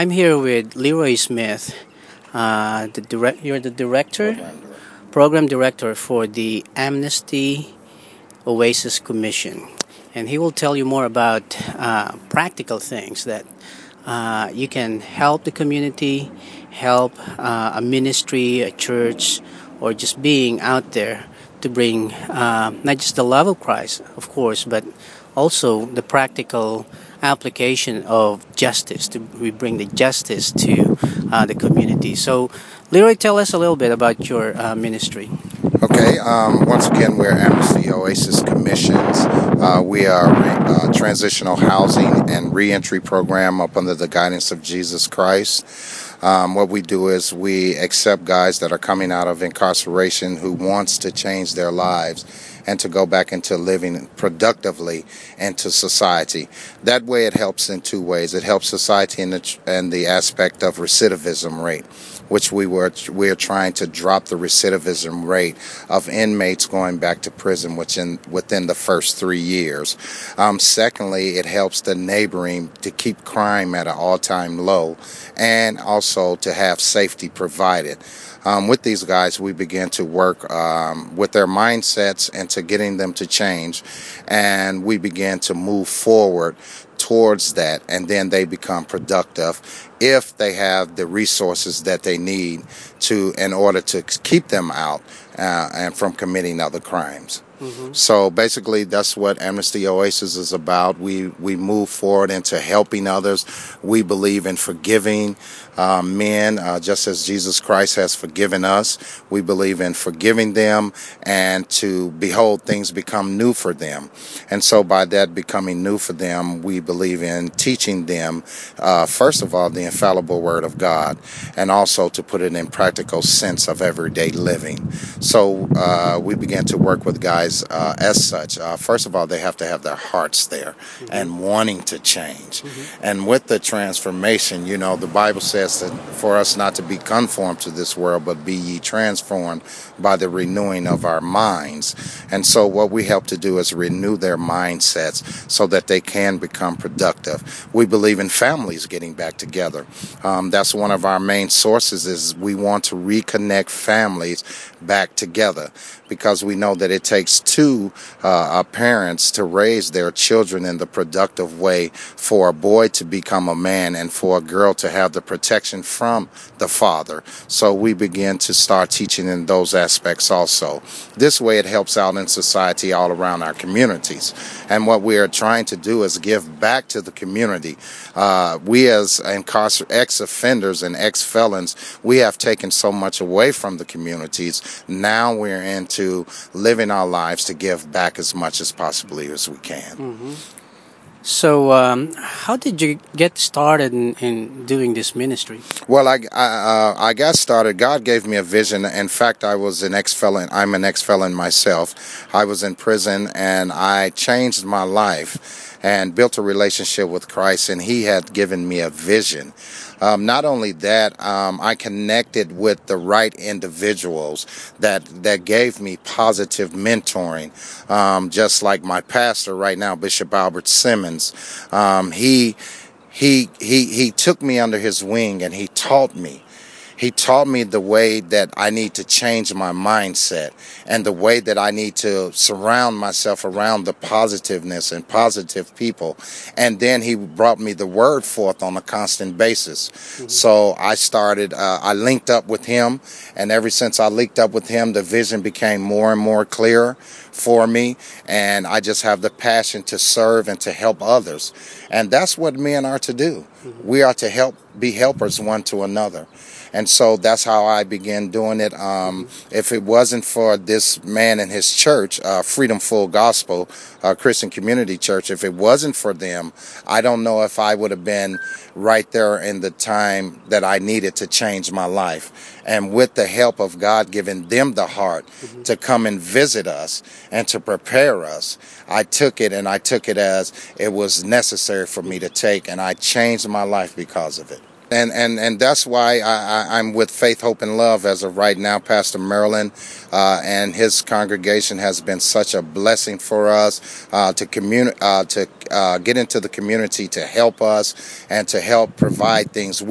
I'm here with Leroy Smith. You're the director, program director for the Amnesty Oasis Commission, and he will tell you more about practical things that you can help the community, help a ministry, a church, or just being out there to bring not just the love of Christ, of course, but also the practical application of justice. We bring the justice to the community. So, Leroy, tell us a little bit about your ministry. Okay, once again, we're Amnesty Oasis Commissions. We are a transitional housing and reentry program up under the guidance of Jesus Christ. What we do is we accept guys that are coming out of incarceration who wants to change their lives and to go back into living productively into society. That way it helps in two ways. It helps society in the aspect of recidivism rate, which we're trying to drop the recidivism rate of inmates going back to prison within the first 3 years. Secondly, it helps the neighboring to keep crime at an all-time low and also to have safety provided. With these guys, we begin to work with their mindsets and to getting them to change, and we begin to move forward towards that, and then they become productive if they have the resources that they need in order to keep them out and from committing other crimes. Mm-hmm. So basically, that's what Amnesty Oasis is about. We move forward into helping others. We believe in forgiving men, just as Jesus Christ has forgiven us. We believe in forgiving them and to behold things become new for them. And so by that becoming new for them, we believe in teaching them, first of all, the infallible Word of God, and also to put it in practical sense of everyday living. So we began to work with guys as such. First of all, they have to have their hearts there and wanting to change. And with the transformation, the Bible says that for us not to be conformed to this world, but be ye transformed by the renewing of our minds. And so what we help to do is renew their mindsets so that they can become productive. We believe in families getting back together. That's one of our main sources, is we want to reconnect families back together, because we know that it takes two parents to raise their children in the productive way, for a boy to become a man and for a girl to have the protection from the father. So we begin to start teaching in those aspects also. This way it helps out in society all around our communities. And what we are trying to do is give back to the community. We as ex-offenders and ex-felons, we have taken so much away from the communities. Now we're into living our lives to give back as much as possibly as we can. Mm-hmm. So, how did you get started in doing this ministry? Well, I got started. God gave me a vision. In fact, I was an ex-felon. I'm an ex-felon myself. I was in prison, and I changed my life and built a relationship with Christ, and He had given me a vision. Not only that, I connected with the right individuals that gave me positive mentoring, just like my pastor right now, Bishop Albert Simmons. He took me under his wing, and he taught me. He taught me the way that I need to change my mindset and the way that I need to surround myself around the positiveness and positive people. And then he brought me the word forth on a constant basis. Mm-hmm. So I linked up with him, and ever since I linked up with him, the vision became more and more clear for me, and I just have the passion to serve and to help others. And that's what men are to do. Mm-hmm. We are to be helpers one to another. And so that's how I began doing it. If it wasn't for this man and his church, Freedom Full Gospel Christian Community Church, if it wasn't for them, I don't know if I would have been right there in the time that I needed to change my life. And with the help of God giving them the heart to come and visit us and to prepare us, I took it as it was necessary for me to take, and I changed my life because of it. And that's why I'm with Faith, Hope, and Love as of right now. Pastor Maryland and his congregation has been such a blessing for us to get into the community, to help us and to help provide things.